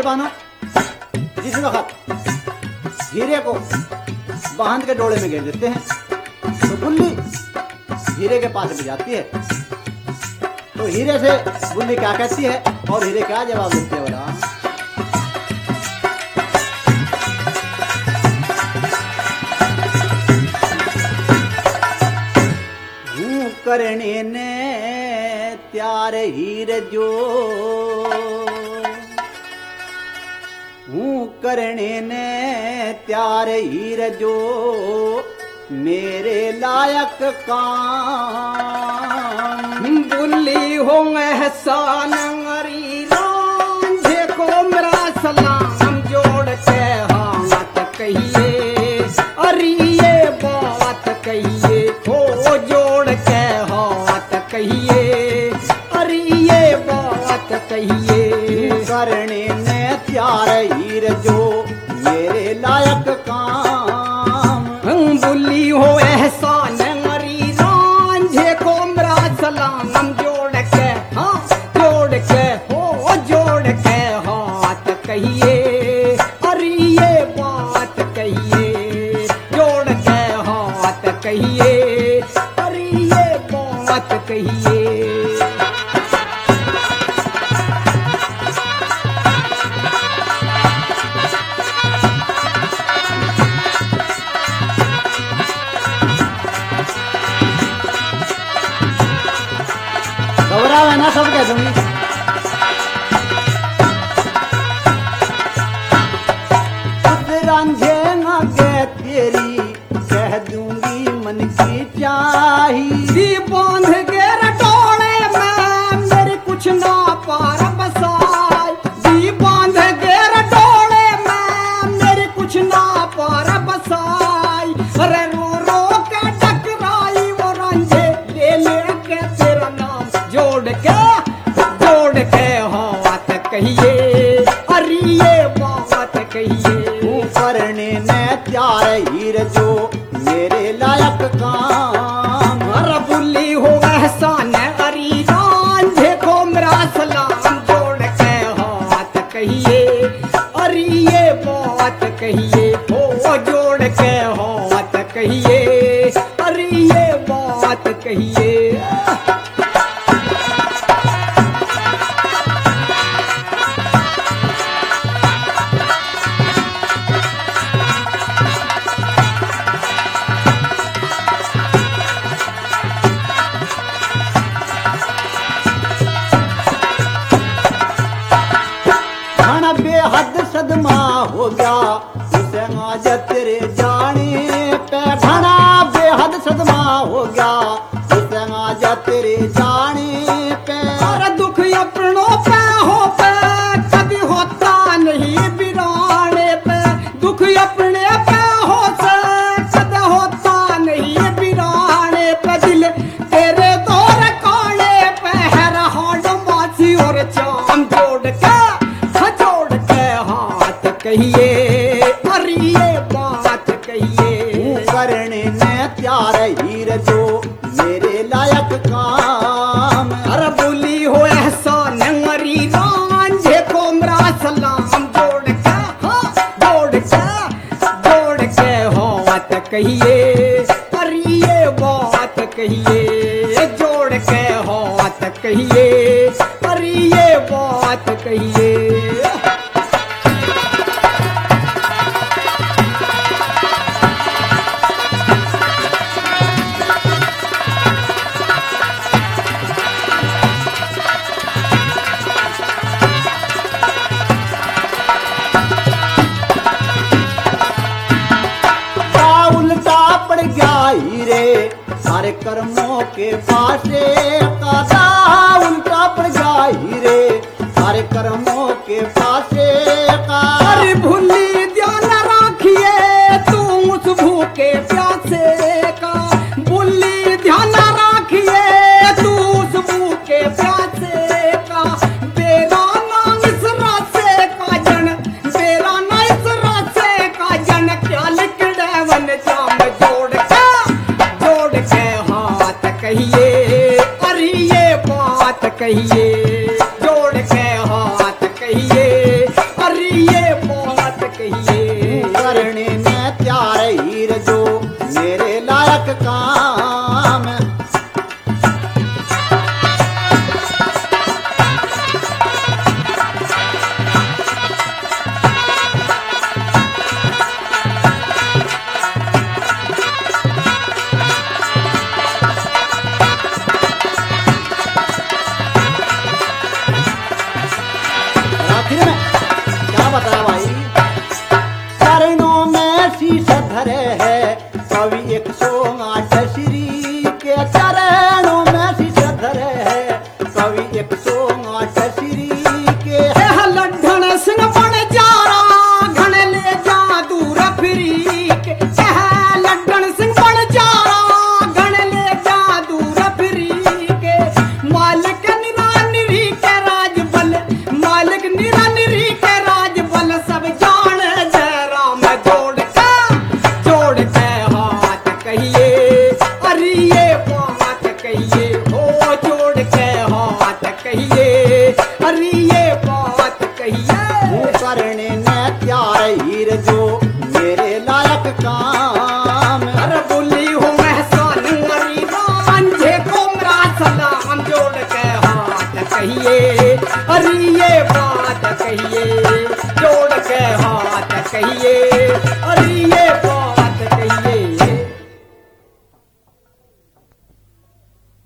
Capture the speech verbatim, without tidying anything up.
बानो, जिस वक्त हीरे को बांध के डोले में घेर देते हैं तो बुल्ली हीरे के पास में जाती है। तो हीरे से बुल्ली क्या कहती है और हीरे क्या जवाब देते हैं? बोला हूँ करने ने त्यार हीर जो, हूँ करने ने त्यार हीर जो, मेरे लायक काम। बुल्ली हो एहसान अरी रांझे को मेरा सलाम जोड़ के हाथ कहिए, अरे ये बात कहिए, हो जोड़ के हाथ कहिए, अरे ये बात कहिए। करने ने त्यार हीर जो, मेरे लायक काम। बुल्ली हो एहसान अरी रांझे को मेरा सलाम जोड़ के, हाँ जोड़ के, हो जोड़ के हाथ कहिए, अरे ये बात कहिए, जोड़ के हाथ कहिए, अरे ये बात कहिए। घबरावे ना, सब कह दूंगी। उस रांझे ना के तेरी कह दूंगी मन की चाही। दी बांध के रटोड़े में मेरी कुछ ना पार बसाई, दी बांध के रटोड़े में मेरी कुछ ना पार बसाई। अरे रो रो के टकराई वो रांझे ले लेके तेरा नाम जोड़ के, जोड़ के हाथ कहिए, अरे ये बात कहिए। हूँ करने ने त्यार हीर जो, मेरे लायक काम। अरे बुल्ली हो एहसान अरी रांझे को मेरा सलाम जोड़ के हाथ कहिए, अरे ये बात कहिए, हो जोड़ के हाथ कहिए, अरे ये बात कहिए। खाना बेहद सदमा हो गया उसे आज तेरे जाने पे। खाना बेहद सदमा हो गया उसे आज तेरे जाने पे। अरे दुख अपनों पे हो पे कभी होता नहीं बिराने पे, दुख अपने पे हो से कभी होता नहीं बिराने पे। दिल तेरे दौर काने पे है हाड मासी और चाम जोड़ के, जोड़ के हाथ कहिए, अरे ये बात कहिए। करने ने त्यार हीर जो, मेरे लायक काम। अरे बुली हो एहसान अरी रांझे को मेरा सलाम जोड़ के, हाँ जोड़ के, जोड़ के हाथ कहिए, अरे ये बात कहिए, जोड़ के हाथ कहिए, अरे ये बात कहिए। उल्टा पड़ गया हीरे सारे कर्मों के पासे का। उल्टा पड़ गया हीरे सारे कर्मों के पासे का। अरे भूली ध्यान राखिए तू उस भूखे प्यासे का, भूली ध्यान राखिए तू उस भूखे प्यासे का। बेरा ना इस रास्ते का जन, बेरा ना इस रास्ते का जन, क्या लिखड़े वन जाम जोड़ के, जोड़ के हाथ कहिए, अरे ये बात कहिए, जोड़ के हाथ कहिए, अरे कहिए, अरे ये बात कहिए, जोड़ के हाथ कहिए, अरे